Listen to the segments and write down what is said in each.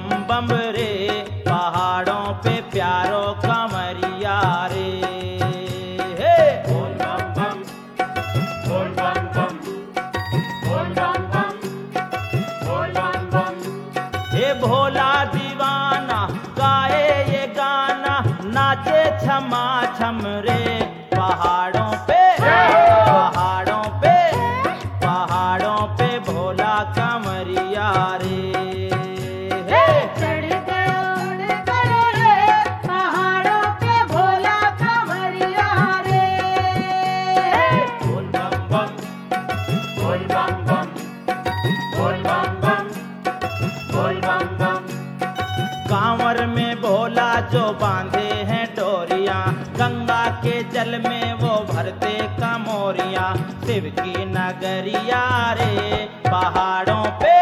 बम रे, पहाड़ों पे प्यारो कमरिया रे। हे बोल बम बम, बोल बम बम, बोल बम बम, बोल बम बम। हे भोला दीवाना गाए ये गाना, नाचे छमा छम रे, पहाड़ों पे पहाड़ों पे पहाड़ों पे भोला कमरिया रे। हे चढ़ गयो रे पहाड़ों पे भोला कमरिया रे। बोल बम बम, बोल बम बम, बोल बम बम, बोल बम बम। कांवर में भोला जो बांधे हैं डोरियां, गंगा के जल में वो भरते कमोरियां, शिव की नगरिया रे, पहाड़ों पे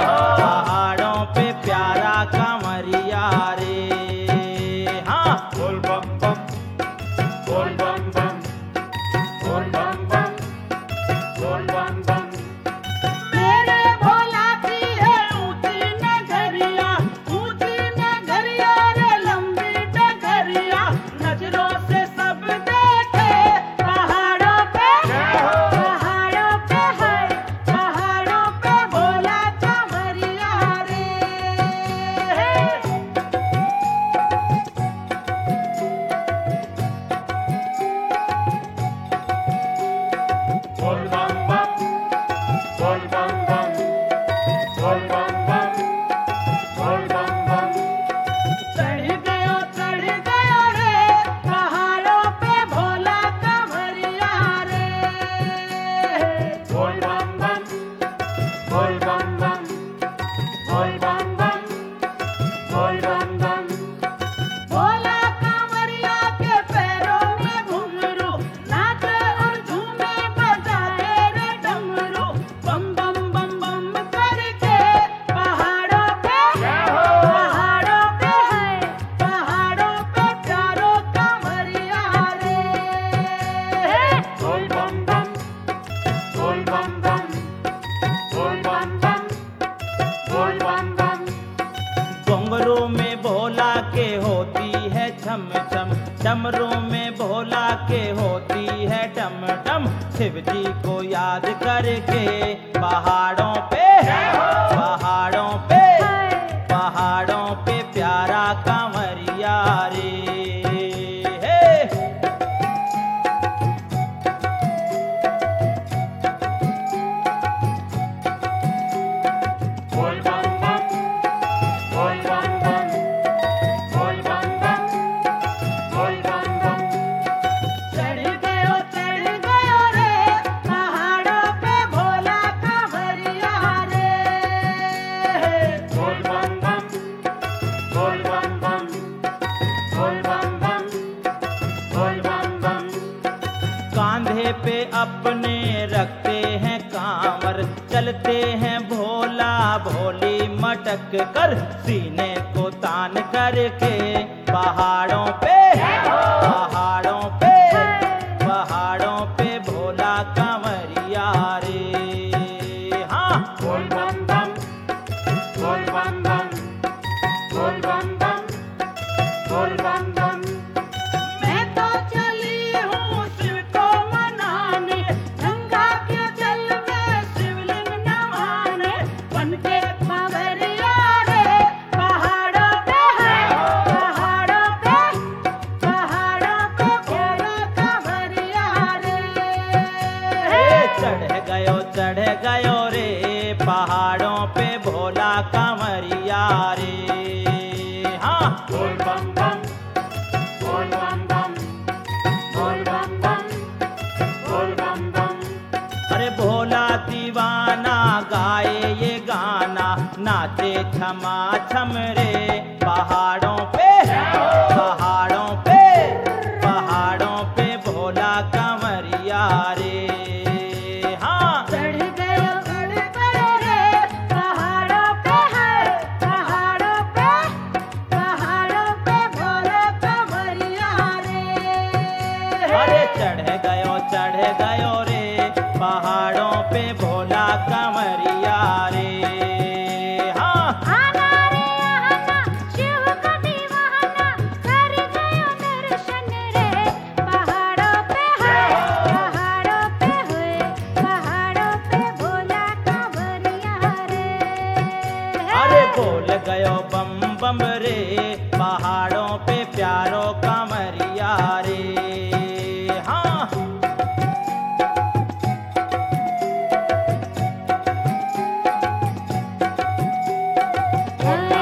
प्यारा कमरिया रे। हाँ बोल बम बम, बोल बम बम, बोल बम बम, बोल बम बम। मेरे भोला की है ऊंची नगरिया रे, लंबी डगरिया, नजरों से सब देखे पहाड़ों पे है, पहाड़ों पे भोला कमरिया रे। बोल बम बम, बोल बम बम, बोल बम बम, बोल बम बम। चढ़ गयो रे पहाड़ों पे भोला कमरिया रे। बोल बम बम, बोल बम बम, बोल बम बम, बोल बम बम। भोला कांवरिया के पैरों में घुंघरू, नाचे और झूमे बजाए रे डमरू, बम बम बम बम करके पहाड़ों पे है, पहाड़ों पे प्यारो कांवरिया रे। बोल बम बम, बोल बम बम, बोल बम बम, बोल बम बम। घुंघरू में भोला के होती है छम छम, डमरू में भोला के होती है डम डम, शिव जी को याद करके पहाड़ों पे पहाड़ों पे प्यारा कांवरिया रे। हे बोल बम बम, बोल बम बम, बोल बम बम, बोल बम बम। चढ़ गयो रे पहाड़ों पे भोला कांवरिया रे। बोल बम बम, बोल बम बम, बोल बम बम, बोल बम बम। कांधे पे अपने रखते हैं कांवर, चलते हैं भोला भोली मटक कर, सीने को तान करके पहाड़ों पे भोला कांवरिया रे। हाँ बोल बम बम, बोल बम बम, बोल बम बम, बोल बम बम। मैं तो चली हूँ शिव को मनाने, गंगा के जल में शिवलिंग नवाने, बनके कांवरिया रे पहाड़ों पे है, पहाड़ों पे भोला कांवरिया रे। चढ़ गयो रे पहाड़ों पे भोला कांवरिया रे। हाँ बोल बम बम, बोल बम बम, बोल बम बम, बोल बम बम। अरे भोला दीवाना गाए ये गाना, नाचे छमा छम रे, पहाड़ों पे भोला कांवरिया रे। हाँ चढ़ गयो रे पहाड़ों पे है, पहाड़ों पे भोला कांवरिया रे। अरे चढ़ गयो रे पहाड़ों पे भोला कांवरिया रे। हाँ आना रे बोल गयो बम बम रे, पहाड़ों पे प्यारो कांवरिया रे। हाँ बोल